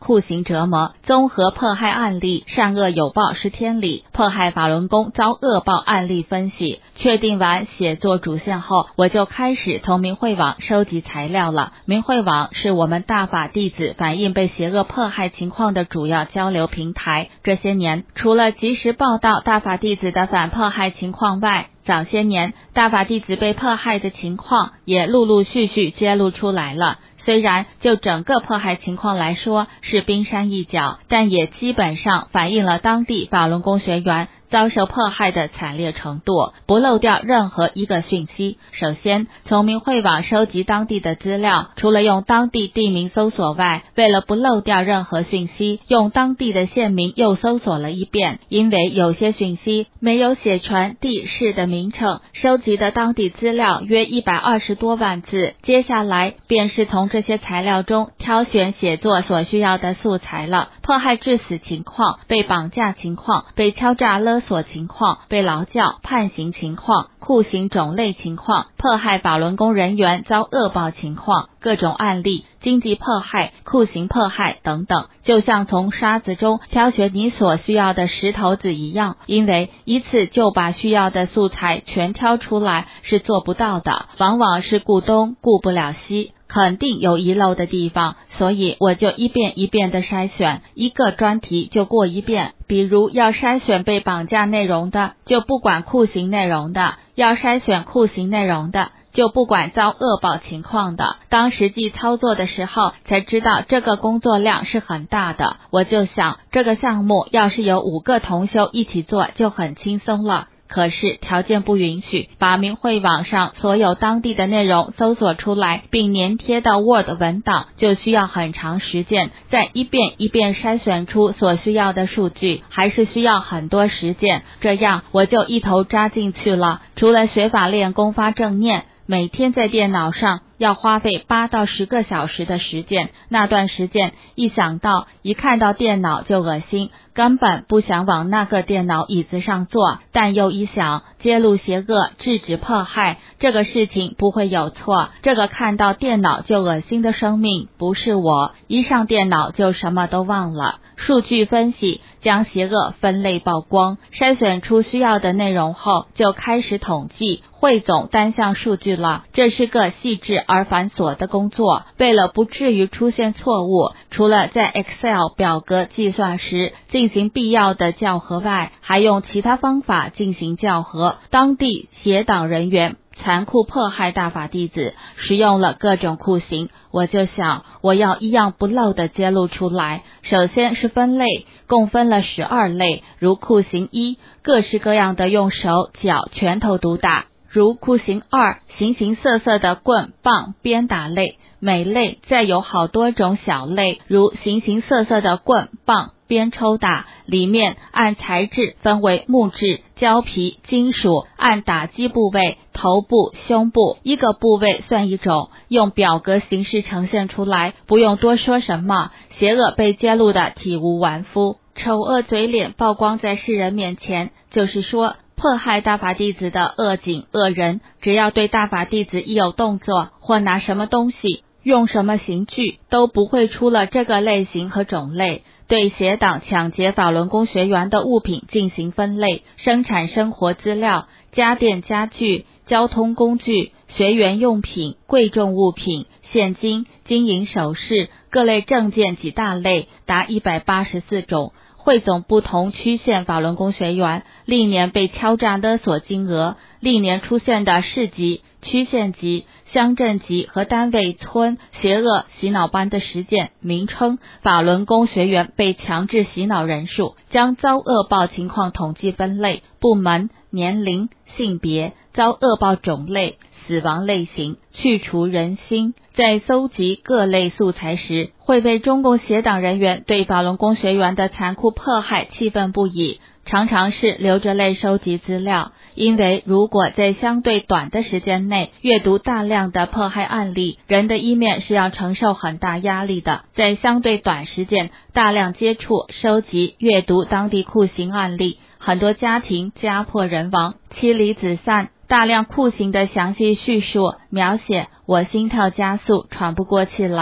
酷刑折磨、综合迫害案例、善恶有报是天理、迫害法轮功遭恶报案例分析。确定完写作主线后，我就开始从明慧网收集材料了。明慧网是我们大法弟子反映被邪恶迫害情况的主要交流平台。这些年，除了及时报道大法弟子的反迫害情况外，早些年大法弟子被迫害的情况也陆陆续续揭露出来了。虽然就整个迫害情况来说是冰山一角，但也基本上反映了当地法轮功学员遭受迫害的惨烈程度，不漏掉任何一个讯息。首先，从明慧网收集当地的资料，除了用当地地名搜索外，为了不漏掉任何讯息，用当地的县名又搜索了一遍，因为有些讯息没有写全地市的名称。收集的当地资料约一百二十多万字，接下来便是从这些材料中挑选写作所需要的素材了。迫害致死情况、被绑架情况、被敲诈勒索情况、被劳教判刑情况、酷刑种类情况、迫害法轮功人员遭恶报情况、各种案例、经济迫害、酷刑迫害等等，就像从沙子中挑选你所需要的石头子一样，因为一次就把需要的素材全挑出来是做不到的，往往是顾东顾不了西，肯定有遗漏的地方，所以我就一遍一遍的筛选，一个专题就过一遍。比如要筛选被绑架内容的，就不管酷刑内容的；要筛选酷刑内容的，就不管遭恶报情况的。当实际操作的时候，才知道这个工作量是很大的。我就想，这个项目要是有五个同修一起做，就很轻松了。可是条件不允许，把明慧网上所有当地的内容搜索出来，并粘贴到 Word 文档，就需要很长时间，再一遍一遍筛选出所需要的数据，还是需要很多时间。这样我就一头扎进去了。除了学法练功发正念，每天在电脑上要花费八到十个小时的时间，那段时间一想到一看到电脑就恶心，根本不想往那个电脑椅子上坐，但又一想揭露邪恶、制止迫害，这个事情不会有错。这个看到电脑就恶心的生命不是我，一上电脑就什么都忘了。数据分析将邪恶分类曝光，筛选出需要的内容后，就开始统计汇总单项数据了。这是个细致而繁琐的工作，为了不至于出现错误，除了在 Excel 表格计算时进行必要的校核外，还用其他方法进行校核。当地邪党人员残酷迫害大法弟子，使用了各种酷刑。我就想，我要一样不漏的揭露出来。首先是分类，共分了十二类，如酷刑一，各式各样的用手、脚、拳头毒打；如酷刑二，形形色色的棍、棒、鞭打类，每类再有好多种小类，如形形色色的棍、棒、鞭抽打，里面按材质分为木质、胶皮、金属，按打击部位，头部、胸部，一个部位算一种，用表格形式呈现出来，不用多说什么，邪恶被揭露的体无完肤，丑恶嘴脸曝光在世人面前。就是说，迫害大法弟子的恶警恶人，只要对大法弟子一有动作，或拿什么东西，用什么刑具，都不会出了这个类型和种类。对邪党抢劫法轮功学员的物品进行分类，生产生活资料、家电家具、交通工具、学员用品、贵重物品、现金、金银首饰、各类证件及大类，达一百八十四种。汇总不同区县法轮功学员历年被敲诈勒索金额，历年出现的市级、区县级、乡镇级和单位村邪恶洗脑班的实践名称，法轮功学员被强制洗脑人数，将遭恶报情况统计分类，部门、年龄、性别、遭恶报种类、死亡类型，去除人心。在搜集各类素材时，会为中共邪党人员对法轮功学员的残酷迫害气愤不已，常常是流着泪收集资料。因为如果在相对短的时间内阅读大量的迫害案例，人的意面是要承受很大压力的。在相对短时间大量接触、收集、阅读当地酷刑案例，很多家庭家破人亡、妻离子散，大量酷刑的详细叙述描写，我心跳加速，喘不过气来，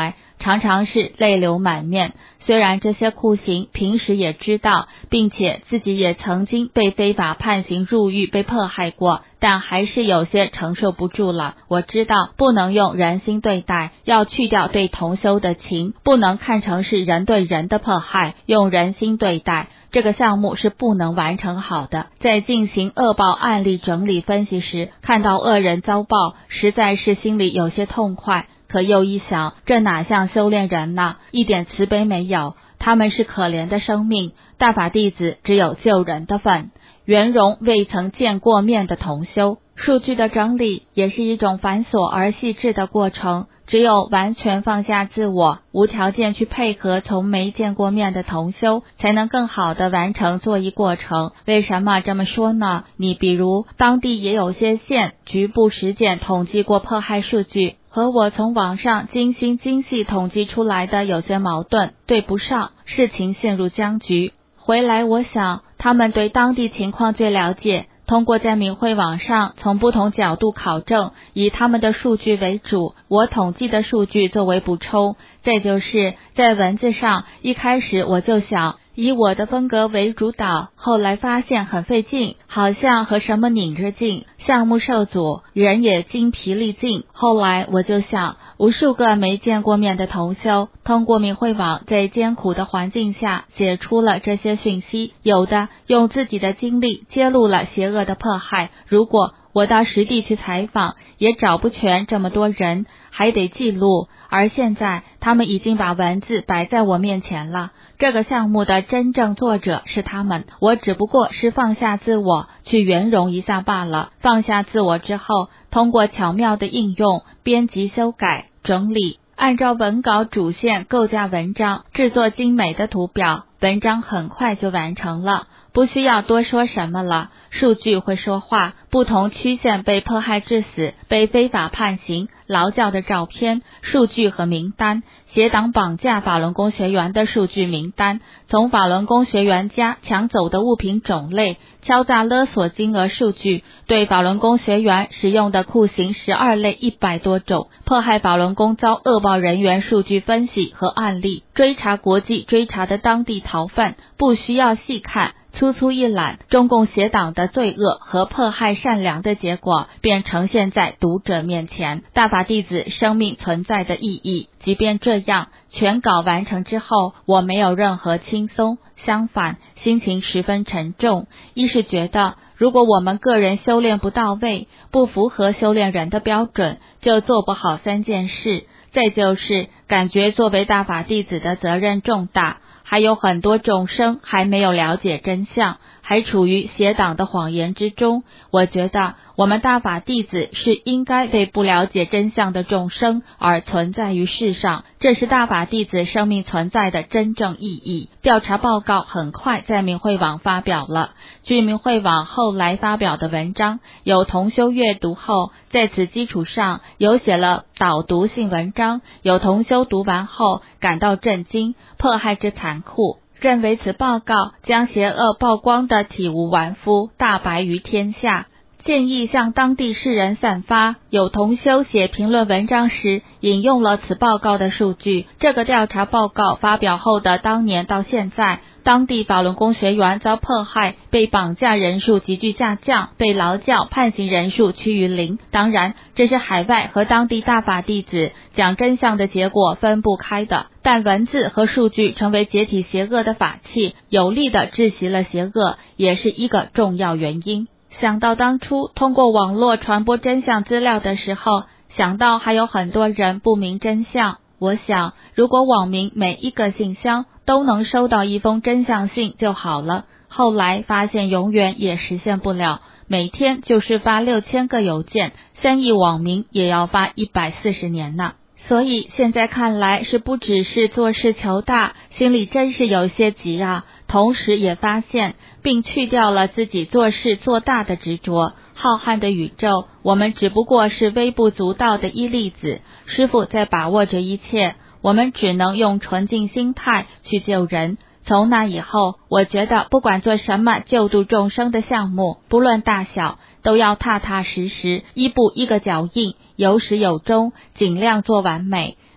常常是泪流满面。虽然这些酷刑平时也知道，并且自己也曾经被非法判刑入狱被迫害过，但还是有些承受不住了。我知道不能用人心对待，要去掉对同修的情，不能看成是人对人的迫害，用人心对待，这个项目是不能完成好的。在进行恶报案例整理分析时，看到恶人遭报，实在是心里有些痛快。可又一想，这哪像修炼人呢？一点慈悲没有，他们是可怜的生命，大法弟子只有救人的份。圆融未曾见过面的同修，数据的整理也是一种繁琐而细致的过程，只有完全放下自我，无条件去配合从没见过面的同修，才能更好地完成作业过程。为什么这么说呢？你比如当地也有些县局部实践统计过迫害数据，和我从网上精心精细统计出来的有些矛盾，对不上，事情陷入僵局。回来我想，他们对当地情况最了解，通过在明慧网上从不同角度考证，以他们的数据为主，我统计的数据作为补充。再就是在文字上，一开始我就想以我的风格为主导，后来发现很费劲，好像和什么拧着劲，项目受阻，人也精疲力尽。后来我就想，无数个没见过面的同修，通过明慧网在艰苦的环境下写出了这些讯息，有的用自己的经历揭露了邪恶的迫害。如果我到实地去采访，也找不全这么多人，还得记录，而现在他们已经把文字摆在我面前了。这个项目的真正作者是他们，我只不过是放下自我，去圆融一下罢了。放下自我之后，通过巧妙的应用、编辑、修改、整理，按照文稿主线构架文章，制作精美的图表，文章很快就完成了，不需要多说什么了。数据会说话，不同区县被迫害致死、被非法判刑、劳教的照片、数据和名单，邪党绑架法轮功学员的数据名单，从法轮功学员家抢走的物品种类、敲诈勒索金额数据，对法轮功学员使用的酷刑十二类一百多种，迫害法轮功遭恶报人员数据分析和案例，追查国际追查的当地逃犯，不需要细看，粗粗一览，中共邪党的罪恶和迫害善良的结果便呈现在读者面前，大法弟子生命存在的意义。即便这样，全稿完成之后，我没有任何轻松，相反，心情十分沉重。一是觉得，如果我们个人修炼不到位，不符合修炼人的标准，就做不好三件事。再就是感觉作为大法弟子的责任重大，还有很多众生还没有了解真相，还处于邪党的谎言之中。我觉得我们大法弟子是应该为不了解真相的众生而存在于世上，这是大法弟子生命存在的真正意义。调查报告很快在明慧网发表了，据明慧网后来发表的文章，有同修阅读后，在此基础上有写了导读性文章，有同修读完后感到震惊，迫害之残酷，认为此报告将邪恶曝光的体无完肤，大白于天下，建议向当地世人散发。有同修写评论文章时引用了此报告的数据，这个调查报告发表后的当年到现在，当地法轮功学员遭迫害、被绑架人数急剧下降，被劳教判刑人数趋于零。当然，这是海外和当地大法弟子讲真相的结果分不开的，但文字和数据成为解体邪恶的法器，有力地制袭了邪恶，也是一个重要原因。想到当初通过网络传播真相资料的时候，想到还有很多人不明真相，我想如果网民每一个信箱都能收到一封真相信就好了。后来发现永远也实现不了，每天就是发六千个邮件，三亿网民也要发一百四十年呢。所以现在看来是不只是做事求大，心里真是有些急啊。同时也发现并去掉了自己做事做大的执着。浩瀚的宇宙，我们只不过是微不足道的一粒子，师父在把握着一切，我们只能用纯净心态去救人。从那以后，我觉得不管做什么救度众生的项目，不论大小，都要踏踏实实，一步一个脚印，有始有终，尽量做完美。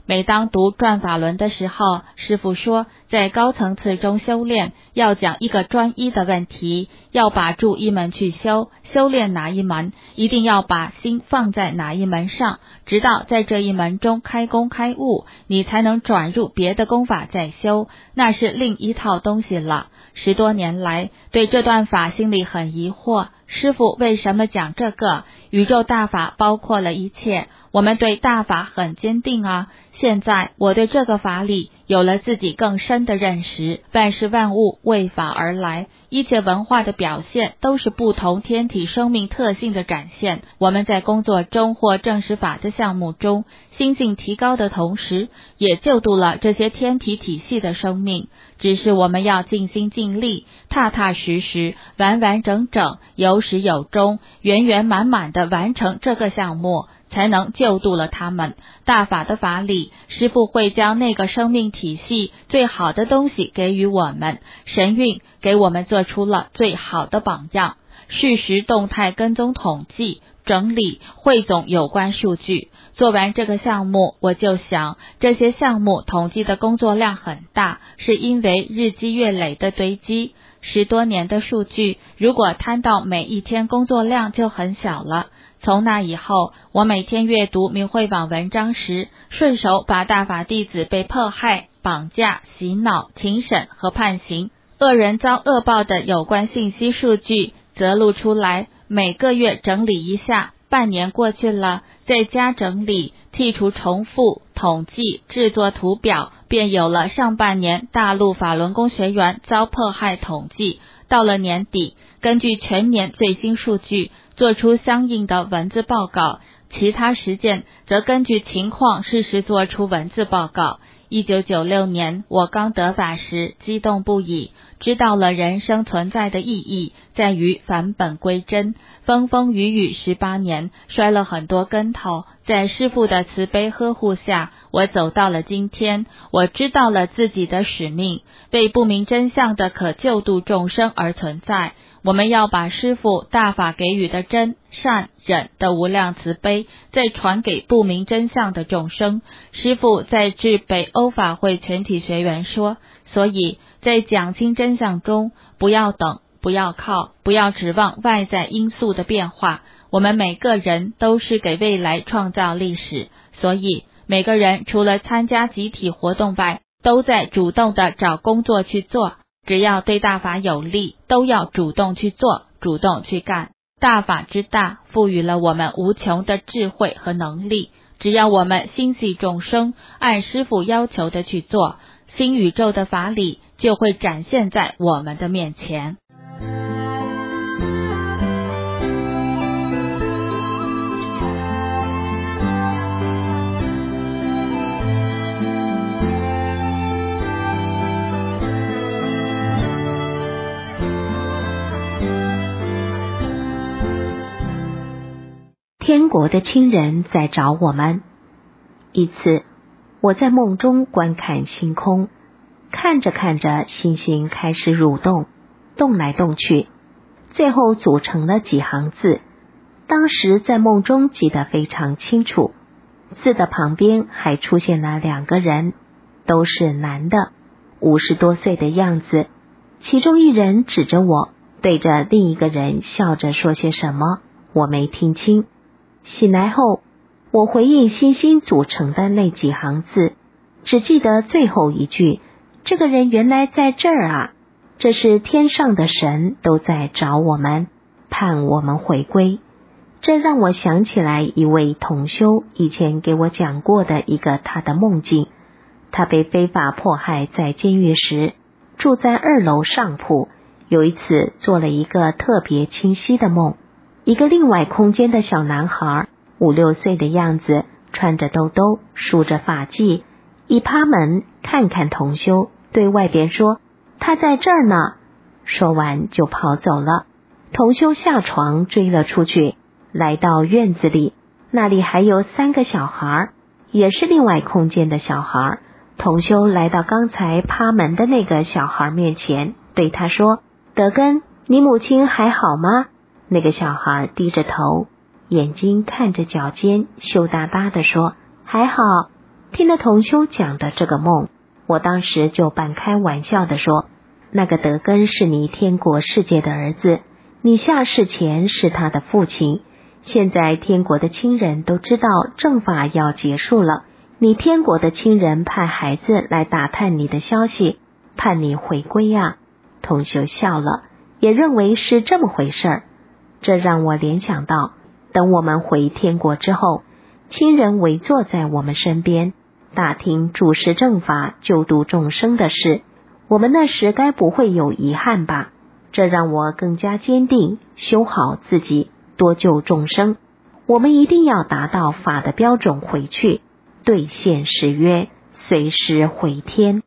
每当读转法轮的时候，师父说，在高层次中修炼，要讲一个专一的问题，要把住一门去修，修炼哪一门，一定要把心放在哪一门上，直到在这一门中开功开悟，你才能转入别的功法再修，那是另一套东西了。十多年来，对这段法心里很疑惑，师父为什么讲这个？宇宙大法包括了一切，我们对大法很坚定啊。现在我对这个法理有了自己更深的认识，万事万物为法而来，一切文化的表现都是不同天体生命特性的展现。我们在工作中或证实法的项目中，心性提高的同时，也救度了这些天体体系的生命。只是我们要尽心尽力，踏踏实实，完完整整，有始有终，圆圆满满的完成这个项目，才能救度了他们。大法的法理，师父会将那个生命体系最好的东西给予我们，神韵给我们做出了最好的榜样，适时动态跟踪统计整理汇总有关数据。做完这个项目，我就想，这些项目统计的工作量很大，是因为日积月累的堆积。十多年的数据，如果摊到每一天工作量就很小了。从那以后，我每天阅读明慧网文章时，顺手把大法弟子被迫害、绑架、洗脑、庭审和判刑、恶人遭恶报的有关信息数据择录出来，每个月整理一下。半年过去了，在家整理、剔除重复、统计、制作图表，便有了上半年大陆法轮功学员遭迫害统计。到了年底，根据全年最新数据，做出相应的文字报告，其他时间则根据情况适时做出文字报告。一九九六年，我刚得法时激动不已，知道了人生存在的意义在于返本归真。风风雨雨十八年，摔了很多跟头，在师父的慈悲呵护下，我走到了今天。我知道了自己的使命，为不明真相的可救度众生而存在。我们要把师父大法给予的真、善、忍的无量慈悲，再传给不明真相的众生。师父在致北欧法会全体学员说，所以在讲清真相中，不要等，不要靠，不要指望外在因素的变化。我们每个人都是给未来创造历史，所以每个人除了参加集体活动外，都在主动的找工作去做。只要对大法有利，都要主动去做，主动去干。大法之大，赋予了我们无穷的智慧和能力。只要我们心系众生，按师父要求的去做，新宇宙的法理就会展现在我们的面前。 天国的亲人在找我们。一次，我在梦中观看星空，看着看着，星星开始蠕动，动来动去，最后组成了几行字。当时在梦中记得非常清楚，字的旁边还出现了两个人，都是男的，五十多岁的样子。其中一人指着我，对着另一个人笑着说些什么，我没听清。醒来后，我回忆星星组成的那几行字，只记得最后一句，这个人原来在这儿啊，这是天上的神都在找我们，盼我们回归。这让我想起来一位同修以前给我讲过的一个他的梦境。他被非法迫害在监狱时，住在二楼上铺，有一次做了一个特别清晰的梦。一个另外空间的小男孩，五六岁的样子，穿着兜兜，梳着发髻，一趴门看看同修，对外边说他在这儿呢，说完就跑走了。同修下床追了出去，来到院子里，那里还有三个小孩，也是另外空间的小孩。同修来到刚才趴门的那个小孩面前，对他说，德根，你母亲还好吗？那个小孩低着头，眼睛看着脚尖，羞答答地说，还好。 听了同修讲的这个梦，我当时就半开玩笑地说，那个德根是你天国世界的儿子，你下世前是他的父亲，现在天国的亲人都知道正法要结束了，你天国的亲人派孩子来打探你的消息，盼你回归啊。同修笑了，也认为是这么回事儿。这让我联想到，等我们回天国之后，亲人围坐在我们身边，打听主持正法救度众生的事，我们那时该不会有遗憾吧？这让我更加坚定，修好自己，多救众生。我们一定要达到法的标准回去，兑现誓约，随时回天。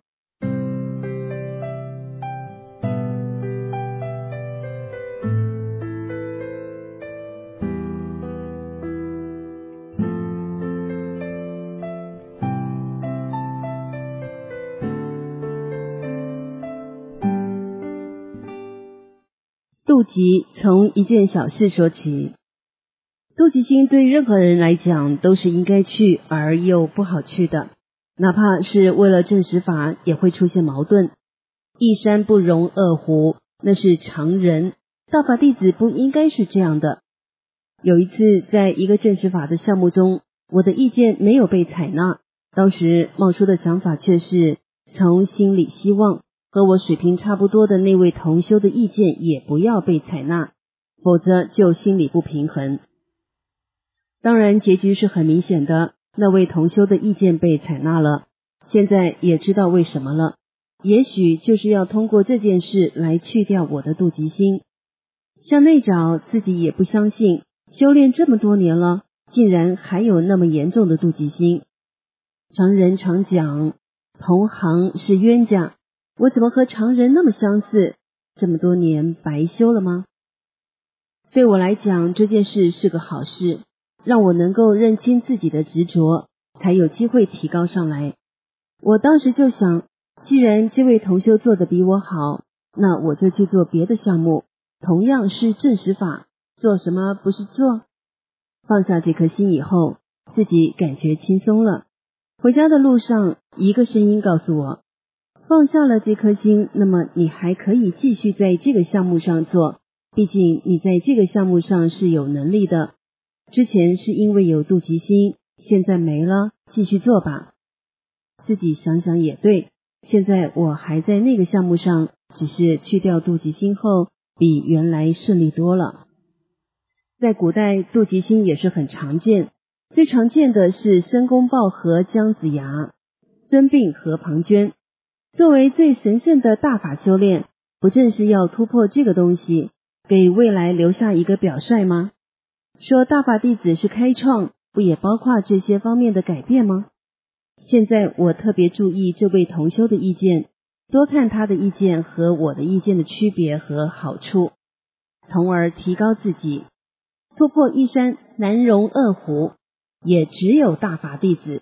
度集从一件小事说起。度集心对任何人来讲都是应该去而又不好去的，哪怕是为了证实法也会出现矛盾。一山不容二虎，那是常人，大法弟子不应该是这样的。有一次在一个证实法的项目中，我的意见没有被采纳，当时冒出的想法却是从心里希望和我水平差不多的那位同修的意见也不要被采纳，否则就心里不平衡。当然结局是很明显的，那位同修的意见被采纳了，现在也知道为什么了，也许就是要通过这件事来去掉我的妒忌心。向内找，自己也不相信，修炼这么多年了，竟然还有那么严重的妒忌心。常人常讲同行是冤家，我怎么和常人那么相似？这么多年白修了吗？对我来讲，这件事是个好事，让我能够认清自己的执着，才有机会提高上来。我当时就想，既然这位同修做得比我好，那我就去做别的项目，同样是证实法，做什么不是做？放下这颗心以后，自己感觉轻松了。回家的路上，一个声音告诉我，放下了这颗心，那么你还可以继续在这个项目上做，毕竟你在这个项目上是有能力的。之前是因为有妒忌心，现在没了，继续做吧。自己想想也对，现在我还在那个项目上，只是去掉妒忌心后，比原来顺利多了。在古代，妒忌心也是很常见，最常见的是申公豹和姜子牙、孙膑和庞涓。作为最神圣的大法修炼，不正是要突破这个东西，给未来留下一个表率吗？说大法弟子是开创，不也包括这些方面的改变吗？现在我特别注意这位同修的意见，多看他的意见和我的意见的区别和好处，从而提高自己。突破一山难容二虎，也只有大法弟子。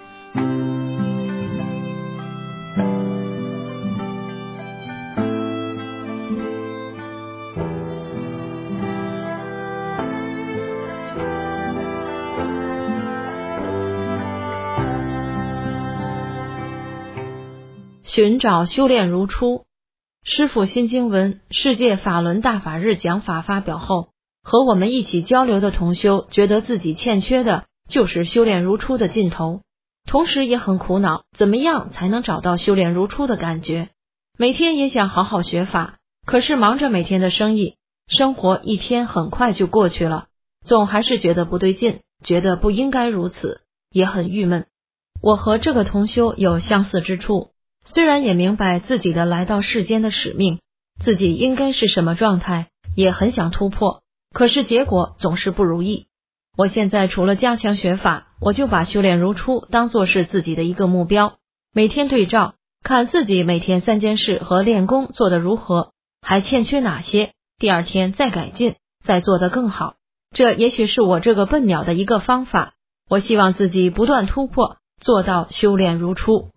寻找修炼如初。师父新经文世界法轮大法日讲法发表后，和我们一起交流的同修觉得自己欠缺的就是修炼如初的劲头，同时也很苦恼，怎么样才能找到修炼如初的感觉？每天也想好好学法，可是忙着每天的生意，生活一天很快就过去了，总还是觉得不对劲，觉得不应该如此，也很郁闷。我和这个同修有相似之处，虽然也明白自己的来到世间的使命，自己应该是什么状态，也很想突破，可是结果总是不如意。我现在除了加强学法，我就把修炼如初当作是自己的一个目标，每天对照，看自己每天三件事和练功做得如何，还欠缺哪些，第二天再改进，再做得更好。这也许是我这个笨鸟的一个方法，我希望自己不断突破，做到修炼如初。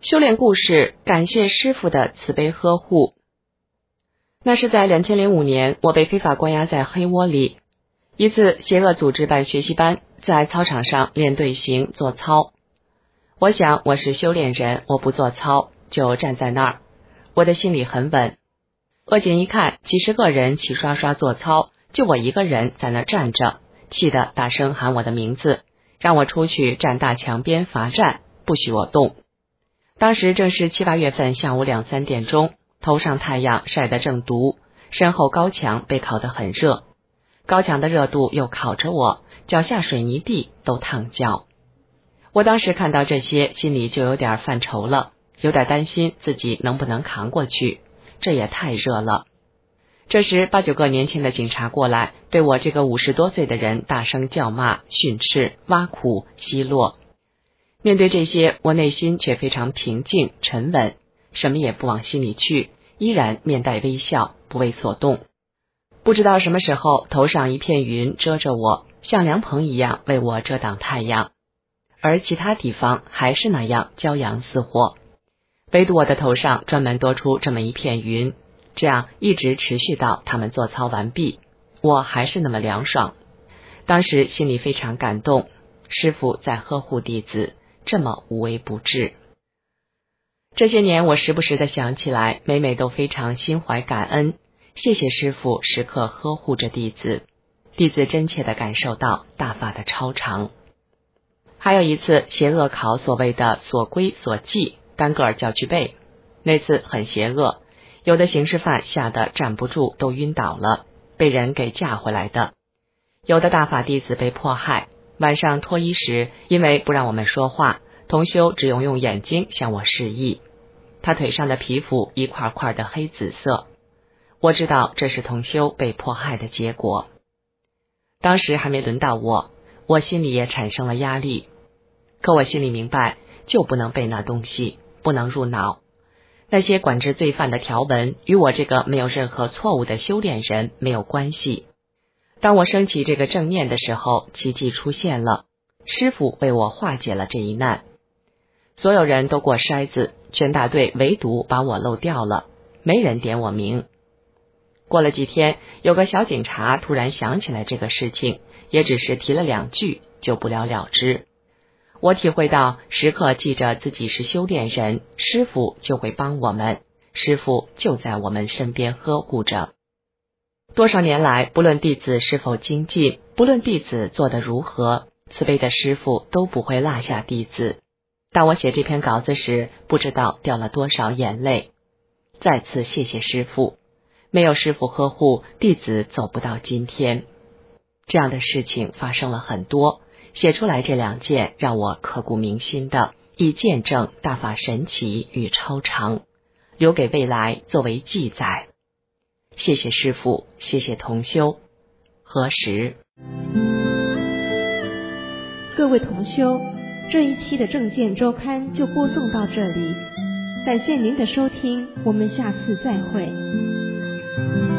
修炼故事，感谢师父的慈悲呵护。那是在两千零五年，我被非法关押在黑窝里。一次邪恶组织办学习班，在操场上练队形做操。我想我是修炼人，我不做操，就站在那儿。我的心里很稳。恶警一看几十个人齐刷刷做操，就我一个人在那站着，气得大声喊我的名字，让我出去站大墙边罚站，不许我动。当时正是七八月份下午两三点钟，头上太阳晒得正毒，身后高墙被烤得很热，高墙的热度又烤着我，脚下水泥地都烫脚。我当时看到这些，心里就有点犯愁了，有点担心自己能不能扛过去，这也太热了。这时八九个年轻的警察过来，对我这个五十多岁的人大声叫骂、训斥、挖苦、奚落。面对这些，我内心却非常平静沉稳，什么也不往心里去，依然面带微笑，不为所动。不知道什么时候，头上一片云遮着我，像凉棚一样为我遮挡太阳，而其他地方还是那样骄阳似火，唯独我的头上专门多出这么一片云，这样一直持续到他们做操完毕，我还是那么凉爽。当时心里非常感动，师父在呵护弟子，这么无微不至。这些年我时不时的想起来，每每都非常心怀感恩，谢谢师父时刻呵护着弟子，弟子真切地感受到大法的超常。还有一次邪恶考所谓的所归所记单个儿教具背，那次很邪恶，有的刑事犯吓得站不住都晕倒了，被人给架回来的。有的大法弟子被迫害，晚上脱衣时，因为不让我们说话，同修只用用眼睛向我示意，他腿上的皮肤一块块的黑紫色，我知道这是同修被迫害的结果。当时还没轮到我，我心里也产生了压力，可我心里明白，就不能背那东西，不能入脑。那些管制罪犯的条文与我这个没有任何错误的修炼人没有关系。当我升起这个正念的时候，奇迹出现了，师父为我化解了这一难。所有人都过筛子，全大队唯独把我漏掉了，没人点我名。过了几天，有个小警察突然想起来这个事情，也只是提了两句就不了了之。我体会到时刻记着自己是修炼人，师父就会帮我们，师父就在我们身边呵护着。多少年来，不论弟子是否精进，不论弟子做得如何，慈悲的师父都不会落下弟子。当我写这篇稿子时，不知道掉了多少眼泪。再次谢谢师父，没有师父呵护，弟子走不到今天。这样的事情发生了很多，写出来这两件让我刻骨铭心的，以见证大法神奇与超常，留给未来作为记载。谢谢师父，谢谢同修。何时？ 各位同修，这一期的正见周刊就播送到这里，感谢您的收听，我们下次再会。